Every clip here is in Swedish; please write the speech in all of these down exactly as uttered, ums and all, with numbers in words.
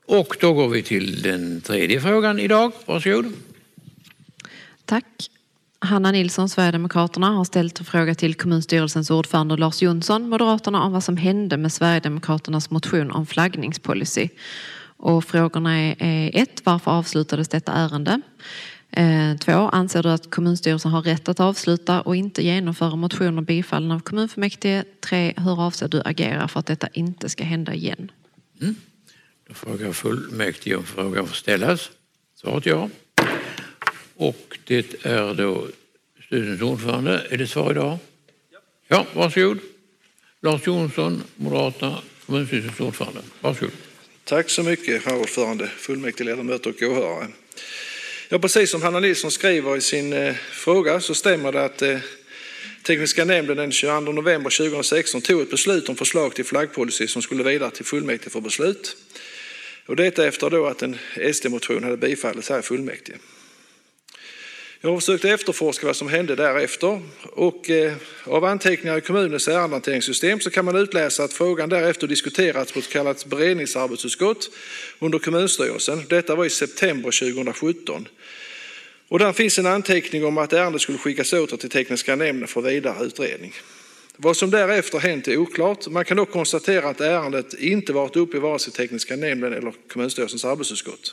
Och då går vi till den tredje frågan idag. Varsågod. Tack. Hanna Nilsson, Sverigedemokraterna, har ställt en fråga till kommunstyrelsens ordförande Lars Jonsson, Moderaterna, om vad som hände med Sverigedemokraternas motion om flaggningspolicy. Och frågorna är, är ett, varför avslutades detta ärende? Eh, två, anser du att kommunstyrelsen har rätt att avsluta och inte genomföra motioner bifallen av kommunfullmäktige? Tre, hur avser du agera för att detta inte ska hända igen? Mm. Då frågar fullmäktige om frågan får ställas. Svaret ja. Och det är då styrelsens ordförande. Är det svar idag? Ja. Ja, varsågod. Lars Jonsson, Moderaterna, kommunstyrelsens ordförande. Varsågod. Tack så mycket, herr ordförande, fullmäktige, ledamöter och åhörare. Ja, precis som Hanna Nilsson skriver i sin eh, fråga så stämmer det att eh, tekniska nämnden den tjugoandra november tjugohundrasexton tog ett beslut om förslag till flaggpolicy som skulle vidare till fullmäktige för beslut. Och detta efter då att en S D-motion hade bifallits här i fullmäktige. Jag har försökt efterforska vad som hände därefter och eh, av anteckningar i kommunens ärendehanteringssystem så kan man utläsa att frågan därefter diskuterats på ett så kallat beredningsarbetsutskott under kommunstyrelsen. Detta var i september tjugohundrasjutton. Och där finns en anteckning om att ärendet skulle skickas åter till tekniska nämnden för vidare utredning. Vad som därefter hänt är oklart. Man kan dock konstatera att ärendet inte varit uppe i vare sig tekniska nämnden eller kommunstyrelsens arbetsutskott.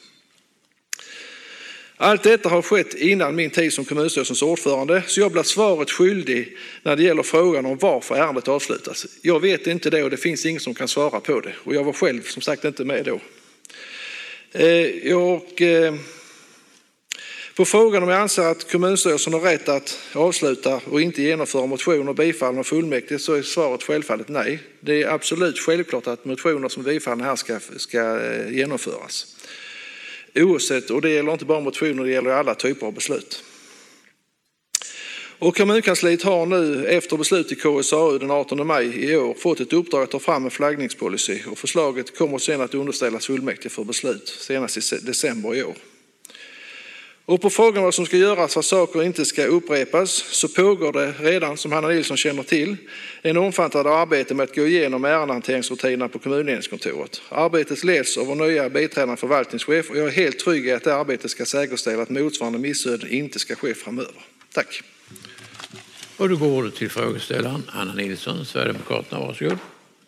Allt detta har skett innan min tid som kommunstyrelsens ordförande, så jag blir svaret skyldig när det gäller frågan om varför ärendet avslutas. Jag vet inte det och det finns ingen som kan svara på det. Och jag var själv som sagt inte med då. Jag, på frågan om jag anser att kommunstyrelsen har rätt att avsluta och inte genomföra motioner bifallna av fullmäktige så är svaret självfallet nej. Det är absolut självklart att motioner som bifallna här ska, ska genomföras. Oavsett, och det gäller inte bara motioner, det gäller alla typer av beslut. Och kommunkansliet har nu efter beslut i K S A U den artonde maj i år fått ett uppdrag att ta fram en flaggningspolicy och förslaget kommer sedan att underställas fullmäktige för beslut senast i december i år. Och på frågan vad som ska göras för att saker inte ska upprepas så pågår det redan, som Hanna Nilsson känner till, en omfattande arbete med att gå igenom ärendehanteringsrutinerna på kommunledningskontoret. Arbetet leds av vår nya biträdande förvaltningschef och jag är helt trygg i att det arbetet ska säkerställa att motsvarande missöden inte ska ske framöver. Tack. Och då går det till frågeställaren Hanna Nilsson, Sverigedemokraterna. Varsågod.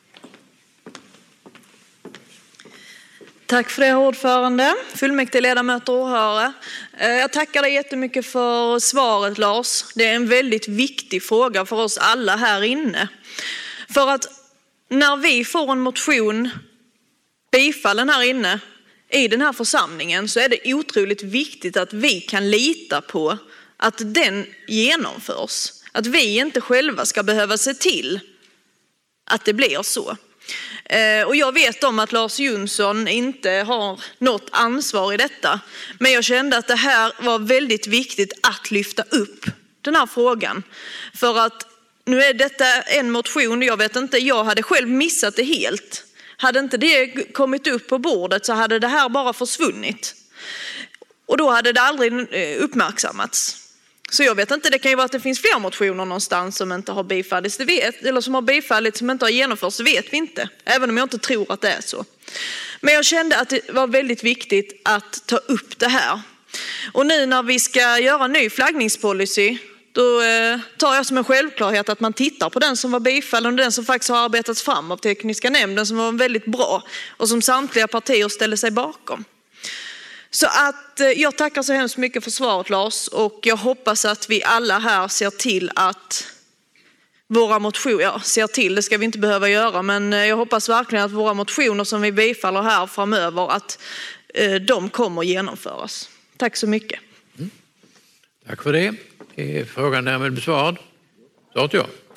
Tack för det, ordförande. Fullmäktige, ledamöter och åhörare. Jag tackar dig jättemycket för svaret, Lars. Det är en väldigt viktig fråga för oss alla här inne. För att när vi får en motion bifallen här inne i den här församlingen så är det otroligt viktigt att vi kan lita på att den genomförs. Att vi inte själva ska behöva se till att det blir så. Och jag vet om att Lars Jonsson inte har något ansvar i detta. Men jag kände att det här var väldigt viktigt att lyfta upp den här frågan. För att nu är detta en motion, jag vet inte, jag hade själv missat det helt. Hade inte det kommit upp på bordet så hade det här bara försvunnit. Och då hade det aldrig uppmärksammats. Så jag vet inte, det kan ju vara att det finns fler motioner någonstans som inte har bifallits, det vet, eller som har bifallits som inte har genomförts, det vet vi inte. Även om jag inte tror att det är så. Men jag kände att det var väldigt viktigt att ta upp det här. Och nu när vi ska göra en ny flaggningspolicy, då tar jag som en självklarhet att man tittar på den som var bifallen och den som faktiskt har arbetats fram av tekniska nämnden som var väldigt bra och som samtliga partier ställer sig bakom. Så att jag tackar så hemskt mycket för svaret, Lars, och jag hoppas att vi alla här ser till att våra motioner, ja, ser till, det ska vi inte behöva göra, men jag hoppas verkligen att våra motioner som vi bifaller här framöver, att de kommer genomföras. Tack så mycket. Mm. Tack för det. Är frågan därmed besvarad? Så att ja.